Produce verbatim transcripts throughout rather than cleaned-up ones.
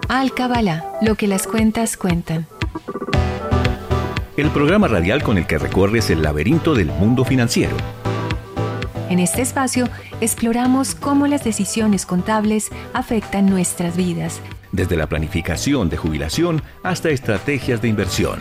Alcabala, lo que las cuentas cuentan. El programa radial con el que recorres el laberinto del mundo financiero. En este espacio exploramos cómo las decisiones contables afectan nuestras vidas. Desde la planificación de jubilación hasta estrategias de inversión.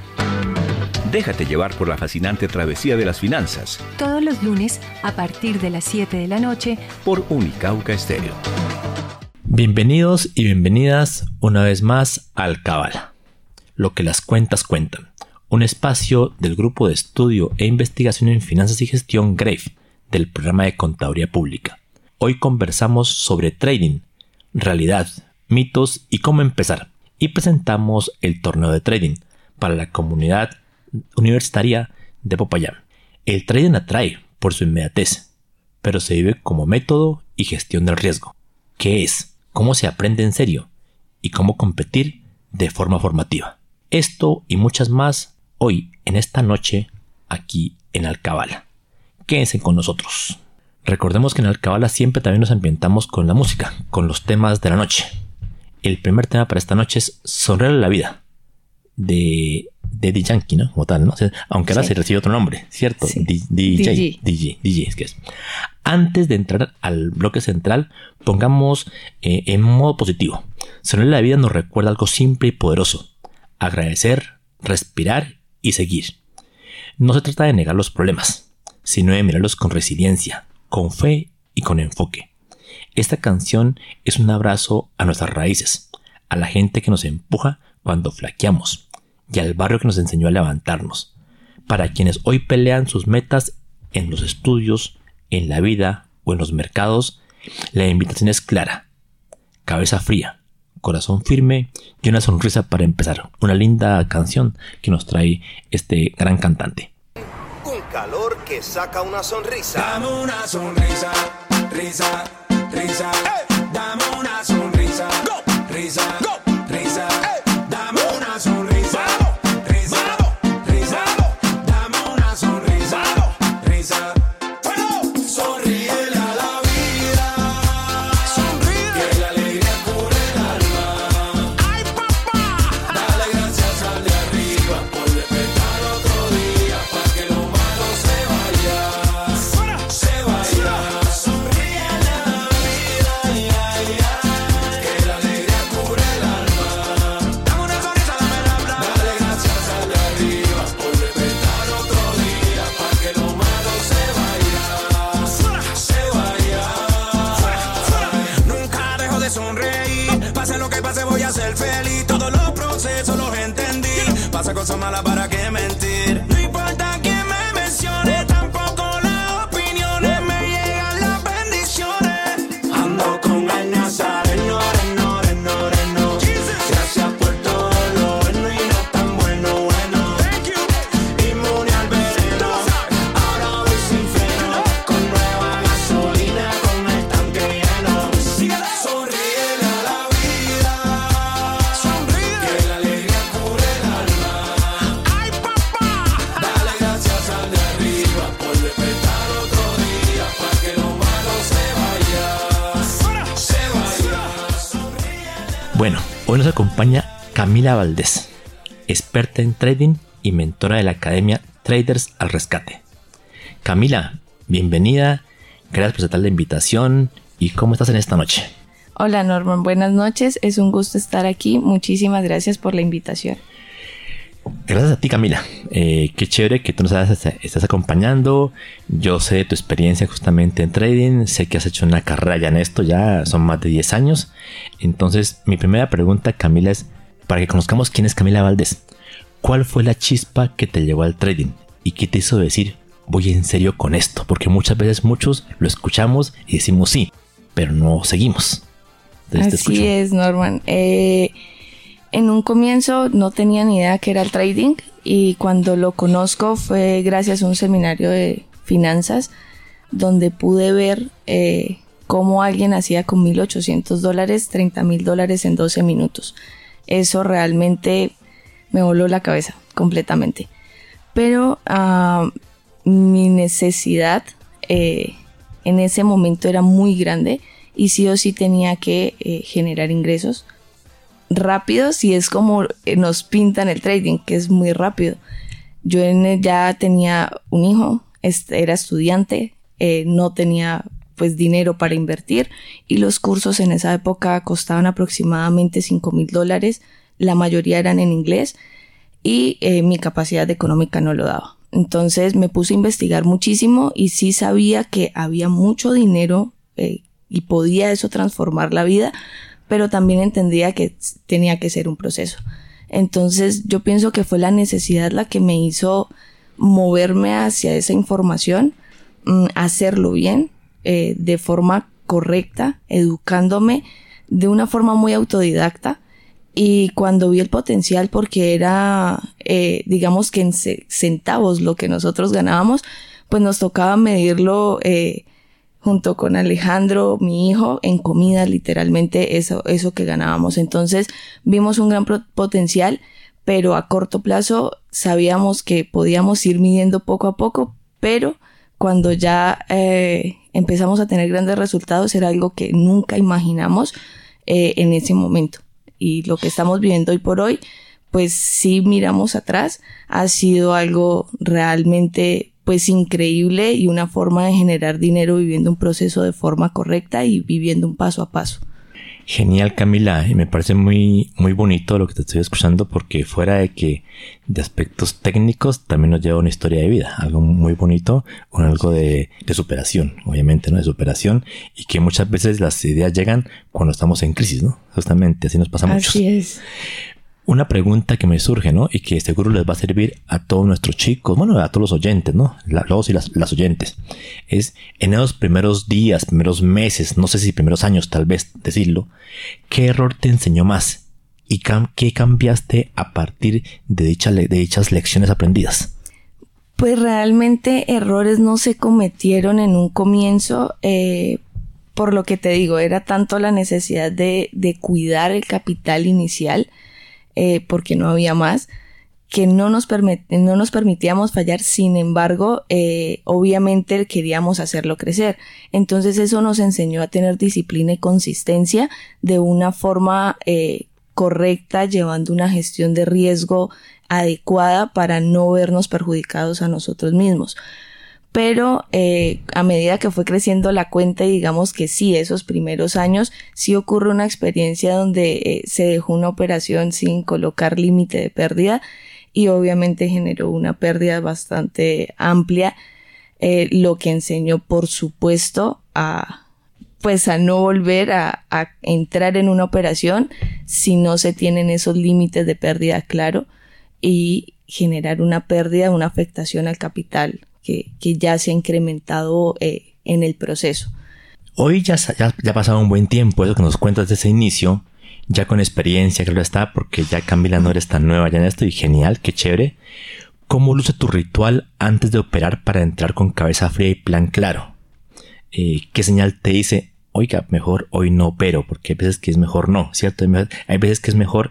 Déjate llevar por la fascinante travesía de las finanzas. Todos los lunes a partir de las siete de la noche por Unicauca Estéreo. Bienvenidos y bienvenidas una vez más a Alcabala, lo que las cuentas cuentan. Un espacio del Grupo de Estudio e Investigación en Finanzas y Gestión GREIF del Programa de Contaduría Pública. Hoy conversamos sobre trading, realidad, mitos y cómo empezar. Y presentamos el torneo de trading para la comunidad universitaria de Popayán. El trading atrae por su inmediatez, pero se vive como método y gestión del riesgo. ¿Qué es? ¿Cómo se aprende en serio? ¿Y cómo competir de forma formativa? Esto y muchas más hoy en esta noche aquí en Alcabala. Quédense con nosotros. Recordemos que en Alcabala siempre también nos ambientamos con la música, con los temas de la noche. El primer tema para esta noche es Sonreírle la vida de Daddy Yankee, ¿no? Como tal, ¿no? O sea, aunque ahora sí se recibe otro nombre, ¿cierto? Sí. D- DJ, DJ, DJ, DJ, es que es. Antes de entrar al bloque central, pongamos eh, en modo positivo. Sonreírle la vida nos recuerda algo simple y poderoso. Agradecer, respirar y seguir. No se trata de negar los problemas, sino de mirarlos con resiliencia, con fe y con enfoque. Esta canción es un abrazo a nuestras raíces, a la gente que nos empuja cuando flaqueamos y al barrio que nos enseñó a levantarnos. Para quienes hoy pelean sus metas en los estudios, en la vida o en los mercados, la invitación es clara. Cabeza fría, corazón firme y una sonrisa para empezar. Una linda canción que nos trae este gran cantante. Un calor que saca una sonrisa. Dame una sonrisa, risa, risa. Hey. Dame una sonrisa, go. Risa, go. Risa. Hey. Dame una sonrisa, Mano. Risa, Mano. Risa. Mano. Dame una sonrisa, Mano. Risa. Bueno. Sonríele a la vida, sonríe, que la alegría cubre el alma. Ay, papá, dale gracias al de arriba por despertar otro día, para que lo malo se vaya, fuera, se vaya. Sonríele a la vida, ay, ay, ay, que la alegría cubre el alma. Dame una sonrisa, dame la plata, dale gracias al de arriba por despertar otro día, para que lo malo se vaya, fuera, se vaya, fuera, fuera. Nunca dejo de sonreír, pase lo que pase voy a ser feliz. Todos los procesos los entendí, pasa cosas malas para qué mentir. No importa quién me mencione, tampoco las opiniones, me llegan las bendiciones. Ando con el nazareno, reno, reno, reno. Gracias por todo lo bueno y no tan bueno, bueno. Inmune al veneno, ahora voy sin freno, con nueva gasolina, con el tanque lleno. Sonríele a la vida, sonríe, que la alegría cubre el alma. Ay, papá, dale gracias al de arriba por despertar otro día, para que lo malo se vaya, se vaya. Sonríele. Bueno, hoy nos acompaña Camila Valdés, experta en trading y mentora de la Academia Traders al Rescate. Camila, bienvenida, gracias por aceptar la invitación y ¿cómo estás en esta noche? Hola Norman, buenas noches, es un gusto estar aquí, muchísimas gracias por la invitación. Gracias a ti, Camila. Eh, qué chévere que tú nos estás, estás acompañando. Yo sé de tu experiencia justamente en trading. Sé que has hecho una carrera ya en esto. Ya son más de diez años. Entonces, mi primera pregunta, Camila, es para que conozcamos quién es Camila Valdés. ¿Cuál fue la chispa que te llevó al trading? ¿Y qué te hizo decir, voy en serio con esto? Porque muchas veces muchos lo escuchamos y decimos sí, pero no seguimos. Entonces, te Así escucho. es, Norman. Eh... En un comienzo no tenía ni idea que era el trading y cuando lo conozco fue gracias a un seminario de finanzas donde pude ver eh, cómo alguien hacía con mil ochocientos dólares treinta mil dólares en doce minutos. Eso realmente me voló la cabeza completamente. Pero uh, mi necesidad eh, en ese momento era muy grande y sí o sí tenía que eh, generar ingresos rápido si es como nos pintan el trading, que es muy rápido. Yo en, ya tenía un hijo, era estudiante, eh, no tenía pues dinero para invertir y los cursos en esa época costaban aproximadamente cinco mil dólares, la mayoría eran en inglés y eh, mi capacidad económica no lo daba. Entonces me puse a investigar muchísimo y sí sabía que había mucho dinero eh, y podía eso transformar la vida, pero también entendía que tenía que ser un proceso. Entonces yo pienso que fue la necesidad la que me hizo moverme hacia esa información, mmm, hacerlo bien, eh, de forma correcta, educándome de una forma muy autodidacta. Y cuando vi el potencial, porque era, eh, digamos que en centavos lo que nosotros ganábamos, pues nos tocaba medirlo eh, junto con Alejandro, mi hijo, en comida, literalmente eso, eso que ganábamos. Entonces vimos un gran potencial, pero a corto plazo sabíamos que podíamos ir midiendo poco a poco, pero cuando ya eh, empezamos a tener grandes resultados era algo que nunca imaginamos eh, en ese momento. Y lo que estamos viviendo hoy por hoy, pues si miramos atrás, ha sido algo realmente pues increíble y una forma de generar dinero viviendo un proceso de forma correcta y viviendo un paso a paso. Genial, Camila, y me parece muy, muy bonito lo que te estoy escuchando, porque fuera de que de aspectos técnicos también nos lleva una historia de vida, algo muy bonito, con algo de, de superación, obviamente, ¿no? De superación, y que muchas veces las ideas llegan cuando estamos en crisis, ¿no? Justamente, así nos pasa mucho. Así es. Una pregunta que me surge, ¿no? Y que seguro les va a servir a todos nuestros chicos, bueno, a todos los oyentes, ¿no? Los y las, las oyentes. Es, en esos primeros días, primeros meses, no sé si primeros años, tal vez decirlo, ¿qué error te enseñó más? ¿Y cam- qué cambiaste a partir de, dicha le- de dichas lecciones aprendidas? Pues realmente errores no se cometieron en un comienzo, eh, por lo que te digo, era tanto la necesidad de, de cuidar el capital inicial, Eh, porque no había más, que no nos, permit- no nos permitíamos fallar. Sin embargo, eh, obviamente queríamos hacerlo crecer. Entonces eso nos enseñó a tener disciplina y consistencia de una forma eh, correcta, llevando una gestión de riesgo adecuada para no vernos perjudicados a nosotros mismos. Pero eh, a medida que fue creciendo la cuenta, y digamos que sí, esos primeros años, sí ocurre una experiencia donde eh, se dejó una operación sin colocar límite de pérdida y obviamente generó una pérdida bastante amplia, eh, lo que enseñó, por supuesto, a pues a no volver a, a entrar en una operación si no se tienen esos límites de pérdida claro, y generar una pérdida, una afectación al capital Que, que ya se ha incrementado eh, en el proceso. Hoy ya, ya, ya ha pasado un buen tiempo, eso que nos cuentas desde ese inicio, ya con experiencia, creo que está, porque ya Camila no eres tan nueva ya en esto, y genial, qué chévere. ¿Cómo luce tu ritual antes de operar para entrar con cabeza fría y plan claro? Eh, ¿Qué señal te dice, oiga, mejor hoy no opero? Porque hay veces que es mejor no, ¿cierto? Hay veces que es mejor,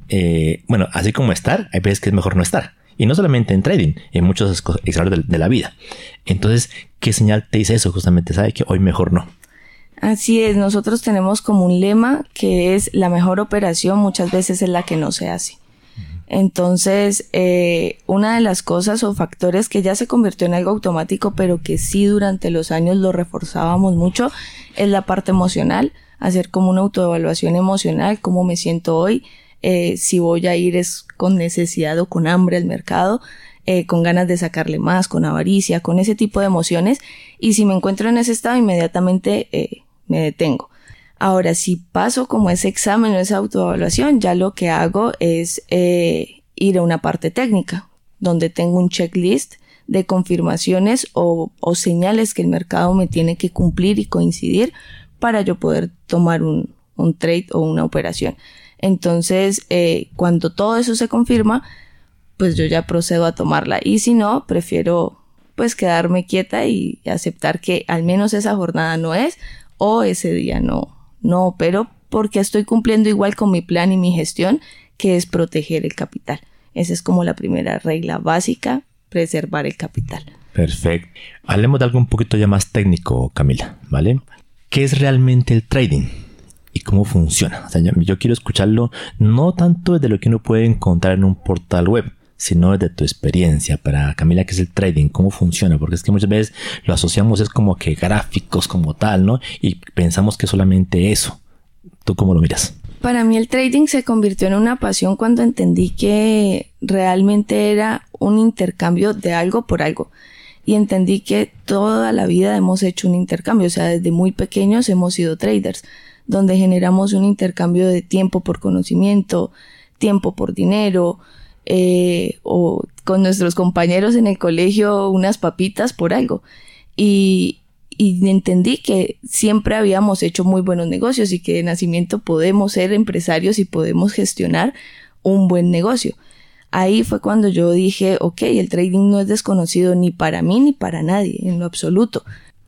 eh, bueno, así como estar, hay veces que es mejor no estar. Y no solamente en trading, en muchos escenarios de, de la vida. Entonces, ¿qué señal te dice eso? Justamente sabe que hoy mejor no. Así es, nosotros tenemos como un lema que es: la mejor operación muchas veces es la que no se hace. Uh-huh. Entonces, eh, una de las cosas o factores que ya se convirtió en algo automático, pero que sí durante los años lo reforzábamos mucho, es la parte emocional. Hacer como una autoevaluación emocional, cómo me siento hoy. Eh, si voy a ir es con necesidad o con hambre al mercado, eh, con ganas de sacarle más, con avaricia, con ese tipo de emociones, y si me encuentro en ese estado, inmediatamente eh, me detengo. Ahora, si paso como ese examen o esa autoevaluación, ya lo que hago es eh, ir a una parte técnica, donde tengo un checklist de confirmaciones o, o señales que el mercado me tiene que cumplir y coincidir para yo poder tomar un, un trade o una operación. Entonces, eh, cuando todo eso se confirma, pues yo ya procedo a tomarla. Y si no, prefiero pues quedarme quieta y aceptar que al menos esa jornada no es, o ese día no, no opero, porque estoy cumpliendo igual con mi plan y mi gestión, que es proteger el capital. Esa es como la primera regla básica, preservar el capital. Perfecto. Hablemos de algo un poquito ya más técnico, Camila, ¿vale? ¿Qué es realmente el trading? y cómo funciona. O sea, yo, yo quiero escucharlo no tanto desde lo que uno puede encontrar en un portal web, sino desde tu experiencia. Para Camila, ¿qué es el trading? ¿Cómo funciona? Porque es que muchas veces lo asociamos es como que gráficos como tal, ¿no? Y pensamos que solamente eso. ¿Tú cómo lo miras? Para mí el trading se convirtió en una pasión cuando entendí que realmente era un intercambio de algo por algo. Y entendí que toda la vida hemos hecho un intercambio. O sea, desde muy pequeños hemos sido traders, donde generamos un intercambio de tiempo por conocimiento, tiempo por dinero, Eh, o con nuestros compañeros en el colegio unas papitas por algo. Y, y entendí que siempre habíamos hecho muy buenos negocios y que de nacimiento podemos ser empresarios y podemos gestionar un buen negocio. Ahí fue cuando yo dije, ok, el trading no es desconocido ni para mí ni para nadie, en lo absoluto.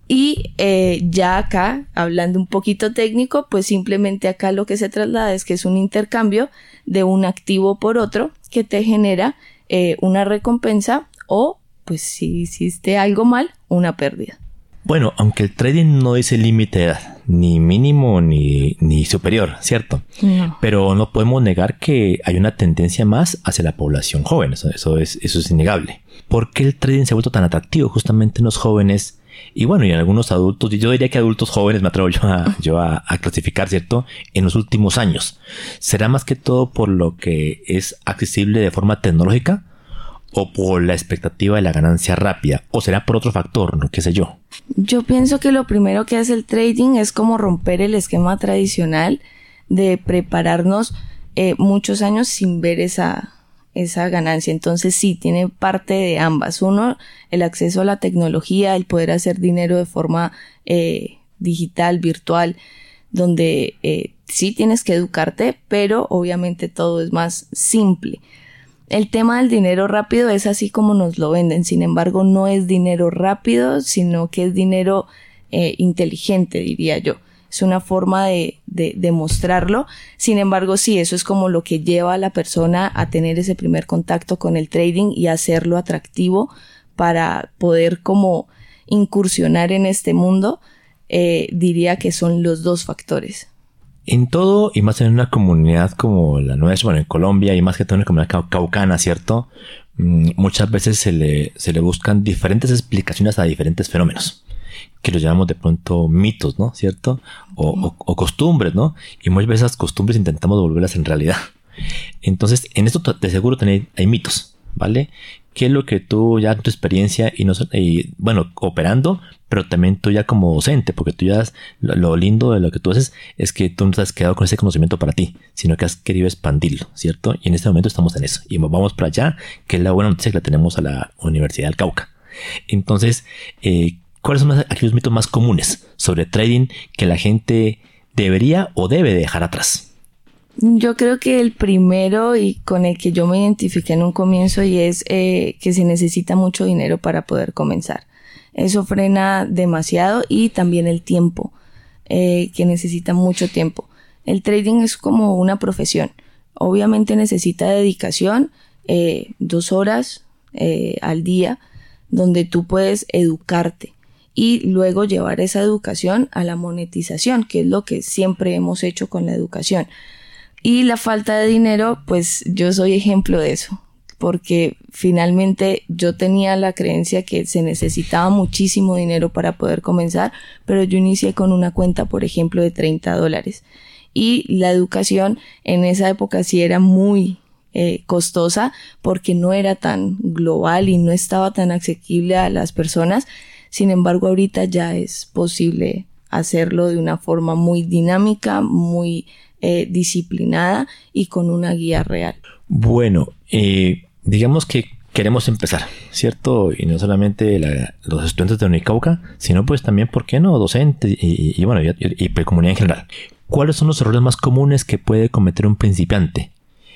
Y eh, ya acá, hablando un poquito técnico, pues simplemente acá lo que se traslada es que es un intercambio de un activo por otro que te genera eh, una recompensa o, pues si hiciste algo mal, una pérdida. Bueno, aunque el trading no dice límite de edad, ni mínimo ni, ni superior, ¿cierto? No. Pero no podemos negar que hay una tendencia más hacia la población joven, eso, eso, es, eso es innegable. ¿Por qué el trading se ha vuelto tan atractivo justamente en los jóvenes? Y bueno, y en algunos adultos, yo diría que adultos jóvenes me atrevo yo a, yo a, a clasificar, ¿cierto? En los últimos años. ¿Será más que todo por lo que es accesible de forma tecnológica? ¿O por la expectativa de la ganancia rápida? ¿O será por otro factor? No, qué sé yo. Yo pienso que lo primero que hace el trading es como romper el esquema tradicional de prepararnos eh, muchos años sin ver esa... esa ganancia. Entonces sí, tiene parte de ambas. Uno, el acceso a la tecnología, el poder hacer dinero de forma eh, digital, virtual, donde eh, sí tienes que educarte, pero obviamente todo es más simple. El tema del dinero rápido es así como nos lo venden. Sin embargo, no es dinero rápido, sino que es dinero eh, inteligente, diría yo. Es una forma de, de, de mostrarlo. Sin embargo, sí, eso es como lo que lleva a la persona a tener ese primer contacto con el trading y hacerlo atractivo para poder como incursionar en este mundo. Eh, diría que son los dos factores. En todo, y más en una comunidad como la nuestra, bueno, en Colombia, y más que todo en una comunidad cau- caucana, ¿cierto? Mm, muchas veces se le, se le buscan diferentes explicaciones a diferentes fenómenos, que los llamamos de pronto mitos, ¿no? ¿Cierto? O, o, o costumbres, ¿no? Y muchas veces esas costumbres intentamos devolverlas en realidad. Entonces, en esto de seguro tenéis, hay mitos, ¿vale? ¿Qué es lo que tú ya en tu experiencia y, no, y bueno, operando, pero también tú ya como docente, porque tú ya, lo, lo lindo de lo que tú haces es que tú no te has quedado con ese conocimiento para ti, sino que has querido expandirlo, ¿cierto? Y en este momento estamos en eso. Y vamos para allá, que es la buena noticia que la tenemos a la Universidad del Cauca. Entonces, eh, ¿cuáles son aquellos mitos más comunes sobre trading que la gente debería o debe dejar atrás? Yo creo que el primero y con el que yo me identifiqué en un comienzo y es eh, que se necesita mucho dinero para poder comenzar. Eso frena demasiado y también el tiempo, eh, que necesita mucho tiempo. El trading es como una profesión. Obviamente necesita dedicación, eh, dos horas eh, al día, donde tú puedes educarte y luego llevar esa educación a la monetización, que es lo que siempre hemos hecho con la educación. Y la falta de dinero, pues yo soy ejemplo de eso, porque finalmente yo tenía la creencia que se necesitaba muchísimo dinero para poder comenzar, pero yo inicié con una cuenta, por ejemplo, de treinta dólares. Y la educación en esa época sí era muy eh, costosa porque no era tan global y no estaba tan asequible a las personas. Sin embargo, ahorita ya es posible hacerlo de una forma muy dinámica, muy eh, disciplinada y con una guía real. Bueno, eh, digamos que queremos empezar, ¿cierto? Y no solamente la, los estudiantes de Unicauca, sino pues también, ¿por qué no? Docentes y, y, y bueno, y, y, y comunidad en general. ¿Cuáles son los errores más comunes que puede cometer un principiante?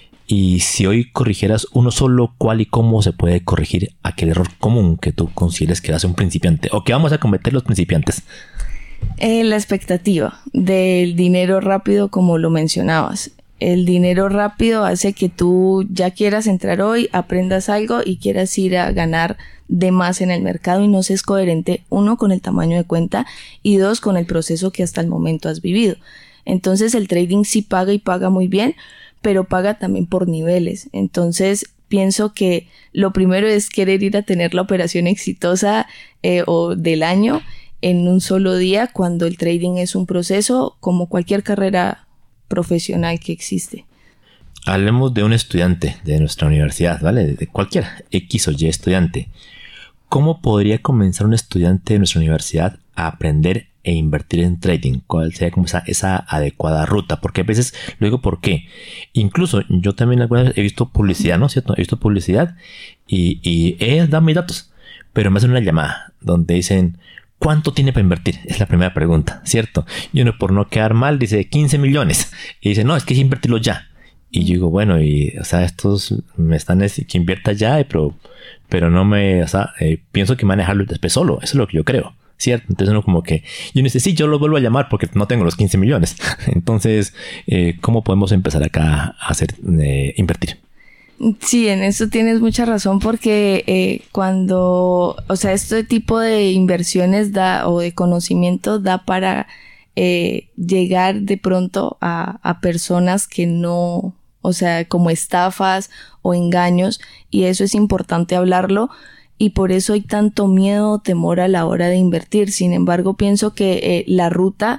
Y si hoy corrigieras uno solo, ¿cuál y cómo se puede corregir aquel error común que tú consideres que hace un principiante o que vamos a cometer los principiantes? Eh, la expectativa del dinero rápido, como lo mencionabas. el dinero rápido hace que tú ya quieras entrar hoy, aprendas algo y quieras ir a ganar de más en el mercado y no seas coherente, uno, con el tamaño de cuenta y dos, con el proceso que hasta el momento has vivido. Entonces el trading sí paga y paga muy bien, pero paga también por niveles. Entonces pienso que lo primero es querer ir a tener la operación exitosa eh, o del año en un solo día, cuando el trading es un proceso como cualquier carrera profesional que existe. Hablemos de un estudiante de nuestra universidad, ¿vale? De cualquier X o Y estudiante. ¿Cómo podría comenzar un estudiante de nuestra universidad a aprender e invertir en trading? ¿Cuál sería como esa, esa adecuada ruta? Porque a veces, lo digo por qué. Incluso yo también alguna vez he visto publicidad, ¿no? ¿Cierto? He visto publicidad y, y ellas dan mis datos, pero me hacen una llamada donde dicen: ¿cuánto tiene para invertir? Es la primera pregunta, ¿cierto? Y uno, por no quedar mal, dice quince millones. Y dice: no, es que hay que invertirlo ya. Y yo digo, bueno, y, o sea, estos me están diciendo que invierta ya, pero, pero no me, o sea, eh, pienso que manejarlo después solo. Eso es lo que yo creo, ¿cierto? Entonces uno como que, y uno dice, sí, yo lo vuelvo a llamar porque no tengo los quince millones. Entonces, eh, ¿cómo podemos empezar acá a hacer, eh, invertir? Sí, en eso tienes mucha razón, porque eh, cuando, o sea, este tipo de inversiones da, o de conocimiento da para eh, llegar de pronto a, a personas que no, o sea, como estafas o engaños, y eso es importante hablarlo, y por eso hay tanto miedo o temor a la hora de invertir. Sin embargo, pienso que eh, la ruta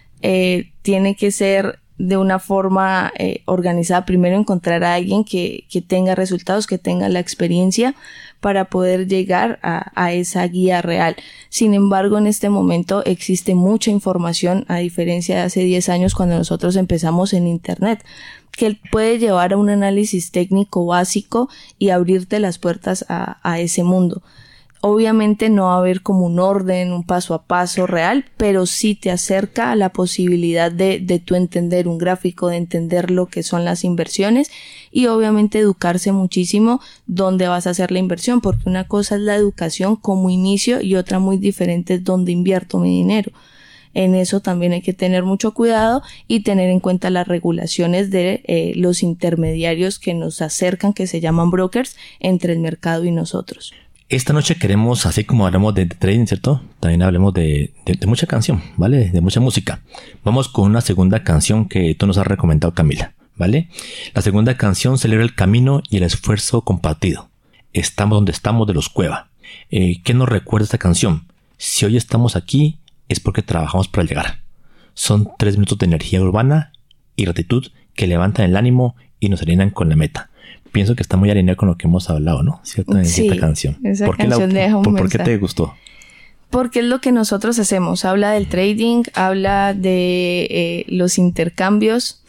eh, tiene que ser de una forma eh, organizada. Primero encontrar a alguien que, que tenga resultados, que tenga la experiencia para poder llegar a, a esa guía real. Sin embargo, en este momento existe mucha información, a diferencia de hace diez años cuando nosotros empezamos en internet, que puede llevar a un análisis técnico básico y abrirte las puertas a, a ese mundo. Obviamente no va a haber como un orden, un paso a paso real, pero sí te acerca a la posibilidad de, de tú entender un gráfico, de entender lo que son las inversiones y obviamente educarse muchísimo dónde vas a hacer la inversión, porque una cosa es la educación como inicio y otra muy diferente es dónde invierto mi dinero. En eso también hay que tener mucho cuidado y tener en cuenta las regulaciones de eh, los intermediarios que nos acercan, que se llaman brokers, entre el mercado y nosotros. Esta noche queremos, así como hablamos de trading, ¿cierto? También hablemos de, de, de mucha canción, ¿vale? De mucha música. Vamos con una segunda canción que tú nos has recomendado, Camila, ¿vale? La segunda canción celebra el camino y el esfuerzo compartido. Estamos donde estamos, de Los Cueva. Eh, ¿Qué nos recuerda esta canción? Si hoy estamos aquí es porque trabajamos para llegar. Son tres minutos de energía urbana y gratitud que levantan el ánimo y nos alinean con la meta. Pienso que está muy alineado con lo que hemos hablado, ¿no? ¿Cierto? En sí, esta canción. Esa ¿Por qué, canción la, deja un por, ¿por mensaje. qué te gustó? Porque es lo que nosotros hacemos. Habla del trading, habla de eh, los intercambios,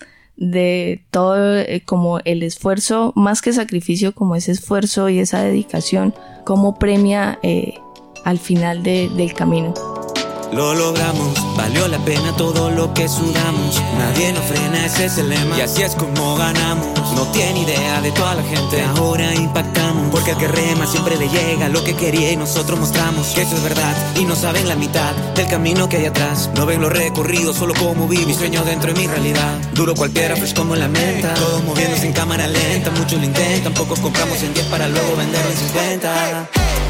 de todo eh, como el esfuerzo, más que sacrificio, como ese esfuerzo y esa dedicación, cómo premia eh, al final de, del camino. Lo logramos, valió la pena todo lo que sudamos. Nadie nos frena, ese es el lema. Y así es como ganamos. No tiene idea de toda la gente, ahora impactamos. Porque al que rema siempre le llega lo que quería y nosotros mostramos que eso es verdad. Y no saben la mitad del camino que hay atrás. No ven lo recorrido, solo como vivo. Mi sueño dentro de mi realidad. Duro cual piedra, fresh como la menta. Todos moviéndose en cámara lenta, muchos lo intentan. Pocos compramos en diez para luego venderlo en cincuenta.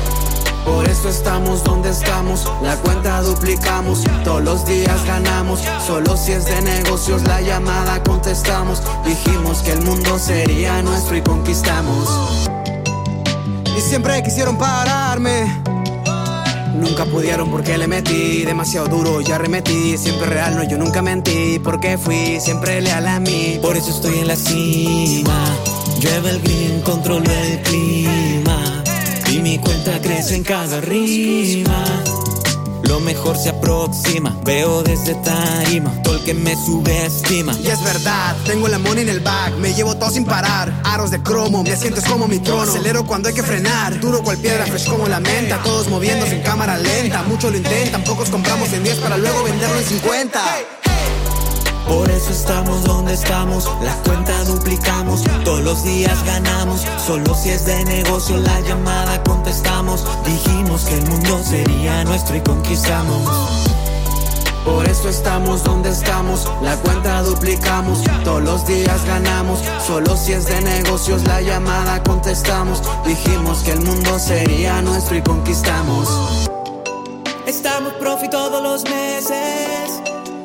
Por eso estamos donde estamos, la cuenta duplicamos, todos los días ganamos, solo si es de negocios la llamada contestamos, dijimos que el mundo sería nuestro y conquistamos. Y siempre quisieron pararme, nunca pudieron porque le metí demasiado duro, ya arremetí, siempre real, no, yo nunca mentí, porque fui siempre leal a mí, por eso estoy en la cima, llueve el green, controlo el clima. Y mi cuenta crece en cada rima. Lo mejor se aproxima. Veo desde tarima todo el que me subestima. Y es verdad, tengo la money en el bag. Me llevo todo sin parar. Aros de cromo, me sientes como mi trono. Acelero cuando hay que frenar. Duro cual piedra, fresh como la menta. Todos moviéndose en cámara lenta. Muchos lo intentan, pocos compramos en diez para luego venderlo en cincuenta. Por eso estamos donde estamos, la cuenta duplicamos, todos los días ganamos, solo si es de negocio la llamada contestamos, dijimos que el mundo sería nuestro y conquistamos. Por eso estamos donde estamos, la cuenta duplicamos, todos los días ganamos, solo si es de negocios la llamada contestamos. Dijimos que el mundo sería nuestro y conquistamos. Estamos profi todos los meses,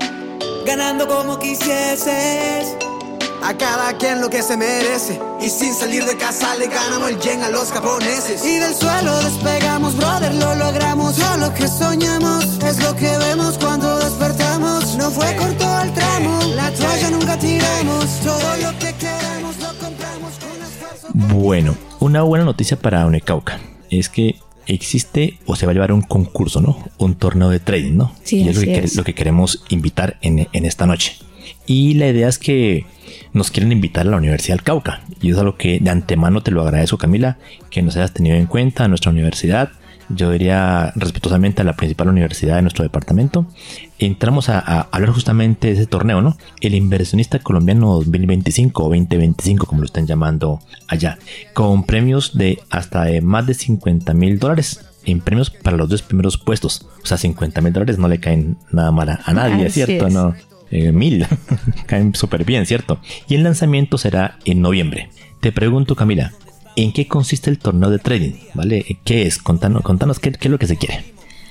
ganando como quisieses. A cada quien lo que se merece, y sin salir de casa le ganamos el yen a los japoneses. Y del suelo despegamos, brother, lo logramos. Todo lo que soñamos es lo que vemos cuando despertamos. No fue corto el tramo, la toalla nunca tiramos. Todo lo que queremos lo compramos con esfuerzo. Bueno, una buena noticia para Unicauca es que existe o se va a llevar un concurso, ¿no? Un torneo de trading, ¿no? Sí, y es lo que, es. lo que queremos invitar en, en esta noche. Y la idea es que nos quieren invitar a la Universidad del Cauca. Y eso es algo que de antemano te lo agradezco, Camila, que nos hayas tenido en cuenta a nuestra universidad. Yo diría respetuosamente a la principal universidad de nuestro departamento. Entramos a, a hablar justamente de ese torneo, ¿no? El Inversionista Colombiano dos mil veinticinco o veinte veinticinco, como lo están llamando allá, con premios de hasta de más de cincuenta mil dólares en premios para los dos primeros puestos. O sea, cincuenta mil dólares no le caen nada mal a, a nadie, Así ¿cierto? es. No, eh, mil caen súper bien, ¿cierto? Y el lanzamiento será en noviembre. Te pregunto, Camila, ¿en qué consiste el torneo de trading? ¿Vale? ¿Qué es? Contanos, contanos qué, qué es lo que se quiere.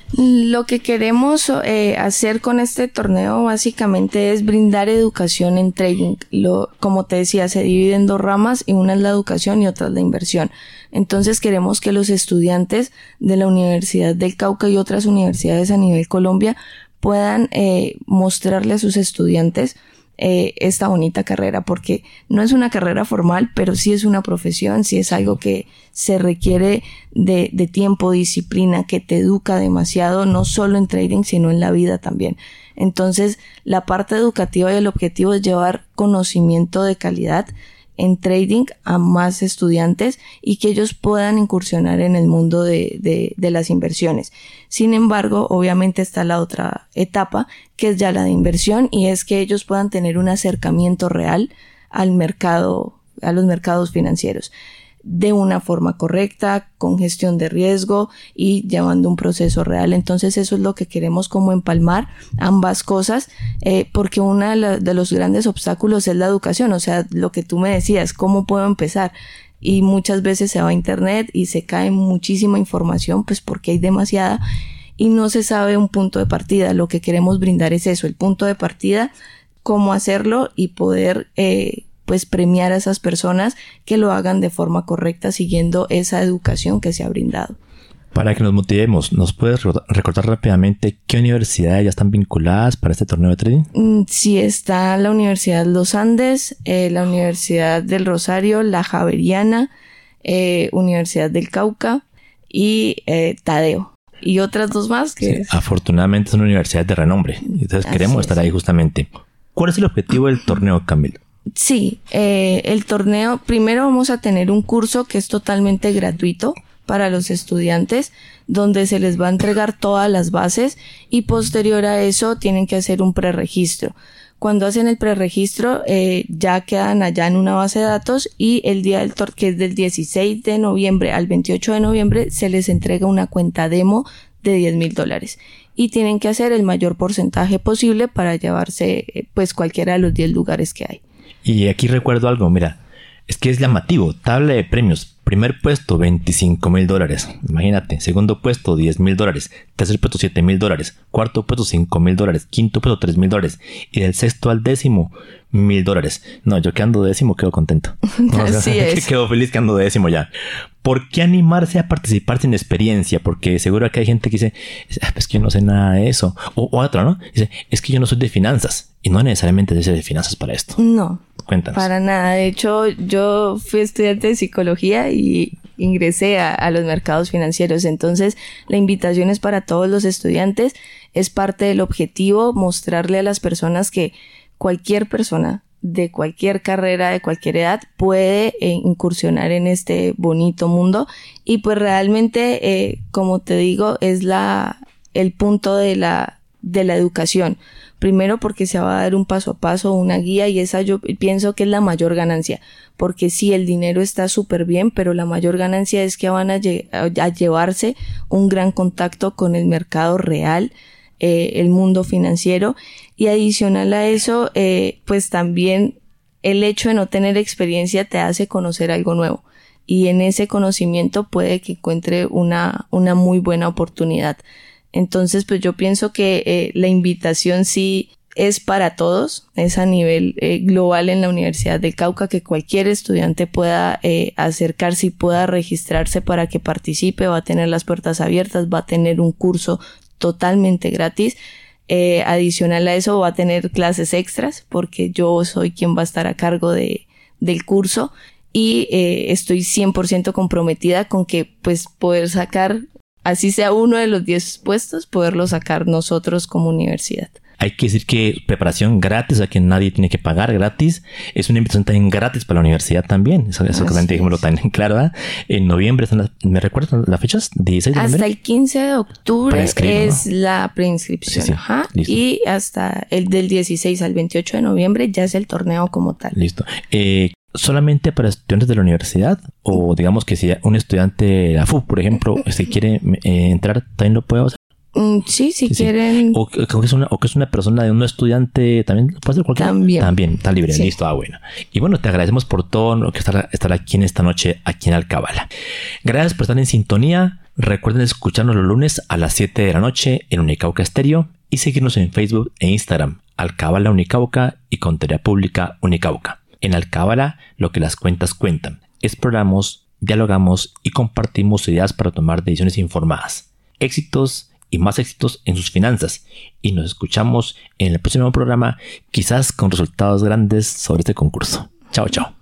Lo que queremos eh, hacer con este torneo básicamente es brindar educación en trading. Lo, como te decía, se divide en dos ramas, y una es la educación y otra es la inversión. Entonces queremos que los estudiantes de la Universidad del Cauca y otras universidades a nivel Colombia puedan eh, mostrarle a sus estudiantes eh, esta bonita carrera, porque no es una carrera formal, pero sí es una profesión, sí es algo que se requiere de, de tiempo, disciplina, que te educa demasiado, no solo en trading, sino en la vida también. Entonces, la parte educativa y el objetivo es llevar conocimiento de calidad en trading a más estudiantes y que ellos puedan incursionar en el mundo de, de, de las inversiones. Sin embargo, obviamente está la otra etapa, que es ya la de inversión, y es que ellos puedan tener un acercamiento real al mercado, a los mercados financieros, de una forma correcta, con gestión de riesgo y llevando un proceso real. Entonces eso es lo que queremos, como empalmar ambas cosas, eh, porque uno de, la, de los grandes obstáculos es la educación. O sea, lo que tú me decías, ¿cómo puedo empezar? Y muchas veces se va a internet y se cae muchísima información, pues porque hay demasiada y no se sabe un punto de partida. Lo que queremos brindar es eso, el punto de partida, cómo hacerlo y poder eh, pues premiar a esas personas que lo hagan de forma correcta siguiendo esa educación que se ha brindado. Para que nos motivemos, ¿nos puedes recordar rápidamente qué universidades ya están vinculadas para este torneo de trading? Mm, sí, está la Universidad Los Andes, eh, la Universidad del Rosario, la Javeriana, eh, Universidad del Cauca y eh, Tadeo. Y otras dos más que... Sí, afortunadamente son universidades de renombre. Entonces Así queremos es. estar ahí justamente. ¿Cuál es el objetivo del torneo, Camilo? Sí, eh, el torneo, primero vamos a tener un curso que es totalmente gratuito para los estudiantes, donde se les va a entregar todas las bases, y posterior a eso tienen que hacer un preregistro. Cuando hacen el preregistro, eh, ya quedan allá en una base de datos, y el día del torneo, que es del dieciséis de noviembre al veintiocho de noviembre, se les entrega una cuenta demo de diez mil dólares. Y tienen que hacer el mayor porcentaje posible para llevarse eh, pues cualquiera de los diez lugares que hay. Y aquí recuerdo algo, mira, es que es llamativo. Tabla de premios. Primer puesto, veinticinco mil dólares. Imagínate. Segundo puesto, diez mil dólares. Tercer puesto, siete mil dólares. Cuarto puesto, cinco mil dólares. Quinto puesto, tres mil dólares. Y del sexto al décimo, mil dólares. No, yo quedando décimo quedo contento. No, Así es. Quedo feliz quedando décimo ya. ¿Por qué animarse a participar sin experiencia? Porque seguro que hay gente que dice, ah, pues que yo no sé nada de eso. O, o otra, ¿no? Dice, es que yo no soy de finanzas. Y no necesariamente debe ser de finanzas para esto. No. Cuéntanos. Para nada. De hecho, yo fui estudiante de psicología y ingresé a, a los mercados financieros. Entonces, la invitación es para todos los estudiantes. Es parte del objetivo mostrarle a las personas que cualquier persona de cualquier carrera, de cualquier edad, puede eh, incursionar en este bonito mundo. Y pues realmente, eh, como te digo, es la el punto de la de la educación. Primero porque se va a dar un paso a paso, una guía, y esa yo pienso que es la mayor ganancia. Porque sí, el dinero está súper bien, pero la mayor ganancia es que van a, lle- a llevarse un gran contacto con el mercado real, eh, el mundo financiero. Y adicional a eso, eh, pues también el hecho de no tener experiencia te hace conocer algo nuevo. Y en ese conocimiento puede que encuentre una, una muy buena oportunidad. Entonces, pues yo pienso que eh, la invitación sí es para todos, es a nivel eh, global en la Universidad del Cauca, que cualquier estudiante pueda eh, acercarse y pueda registrarse para que participe, va a tener las puertas abiertas, va a tener un curso totalmente gratis. Eh, adicional a eso va a tener clases extras, porque yo soy quien va a estar a cargo de, del curso, y eh, estoy cien por ciento comprometida con que pues poder sacar, así sea uno de los diez puestos, poderlo sacar nosotros como universidad. Hay que decir que preparación gratis, a quien nadie tiene que pagar gratis. Es una invitación también gratis para la universidad también. Eso, eso que dijimos también claro, ¿verdad? En noviembre, están las, ¿me recuerdan las fechas? dieciséis de noviembre. Hasta el quince de octubre es ¿no? la preinscripción. Sí, sí. Ajá. Y hasta el del dieciséis al veintiocho de noviembre ya es el torneo como tal. Listo. Eh, ¿Solamente para estudiantes de la universidad? O digamos que si un estudiante de la F U, por ejemplo, si quiere eh, entrar, ¿también lo puede hacer? Mm, sí, si sí, quieren. Sí. O, o, que es una, o que es una persona de un estudiante, también puede ser cualquier. También. También, está libre. Sí. Listo, ah, bueno. Y bueno, te agradecemos por todo lo que estar, estar aquí en esta noche, aquí en Alcabala. Gracias por estar en sintonía. Recuerden escucharnos los lunes a las siete de la noche en Unicauca Estéreo y seguirnos en Facebook e Instagram, Alcabala Unicauca y Contaduría Pública Unicauca. En Alcabala, lo que las cuentas cuentan. Exploramos, dialogamos y compartimos ideas para tomar decisiones informadas. Éxitos y más éxitos en sus finanzas. Y nos escuchamos en el próximo programa, quizás con resultados grandes sobre este concurso. Chao, chao.